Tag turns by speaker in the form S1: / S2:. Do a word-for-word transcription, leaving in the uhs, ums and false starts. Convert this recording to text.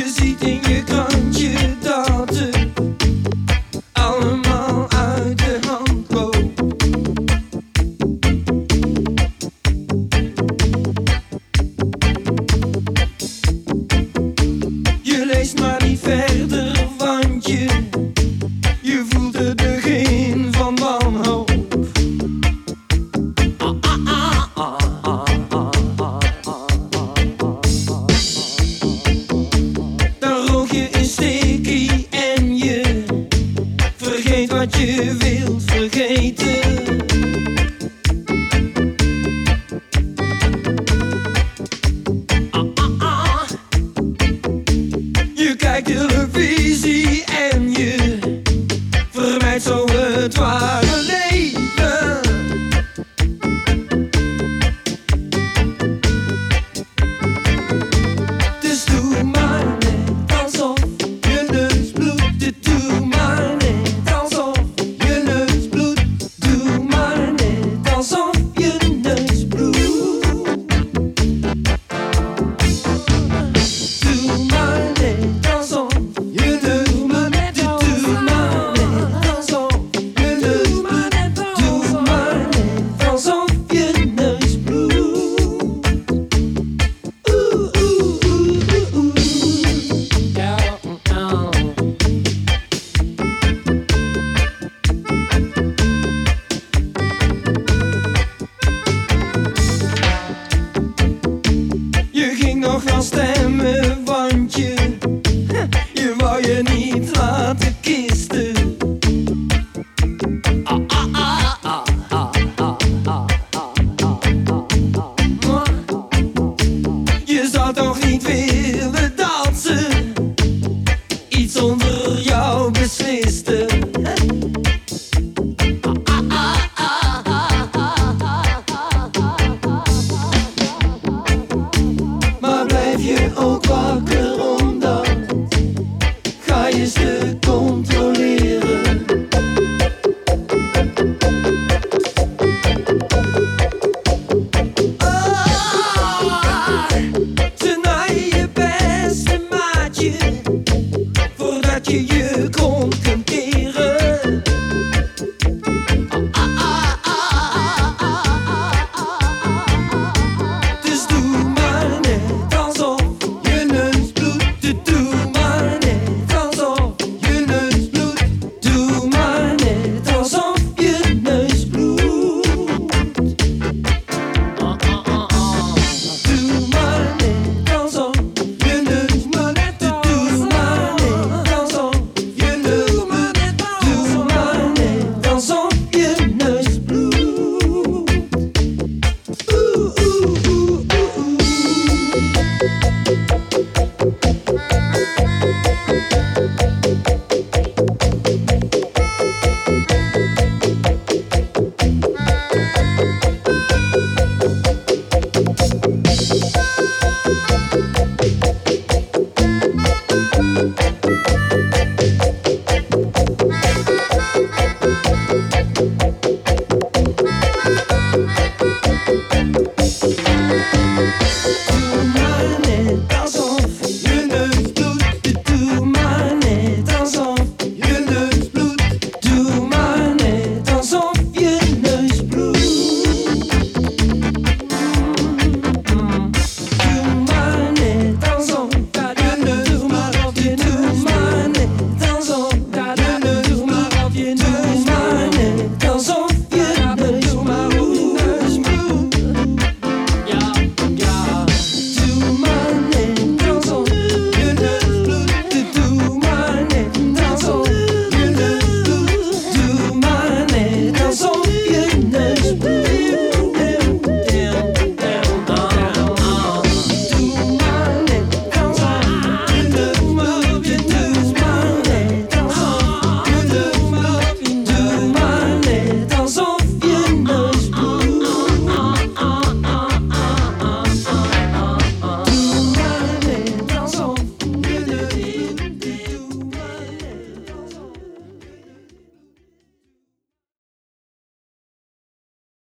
S1: Je ziet in je krantje dat het allemaal uit de hand loopt. Je leest maar niet verder, want je, je voelt het begin van wanhoop. Dan rook je een stikkie en je vergeet wat je wilt vergeten. Je kijkt televisie en je vermijdt zo het ware leven. Dus doe maar net alsof je neus bloedt. Doe maar net alsof je neus bloedt. Doe maar net alsof je neus bloedt. Doe maar net alsof je neus bloedt. Doe maar net alsof je neus bloedt. Doe maar net alsof je neus bloedt. Oeh, oeh, oeh, oeh, oeh. Ja, oh. Je ging nog wel stemmen, want je, je wou je niet laten kisten. Je zou toch niet willen dat ze iets onder jou beslisten. Maar blijf je ook wakker omdat ga je ze controleren. Ah, ze naaien je beste maatje voordat je je kont kunt keren. Dus doe maar net alsof je neus bloedt. Doe maar net alsof je neus bloedt. Doe maar net alsof je neus bloedt. Doe maar net alsof je neus bloedt. Doe maar net alsof je neus bloedt. Doe maar net alsof je neus bloedt. Oeh, oeh, oeh, oeh, oeh.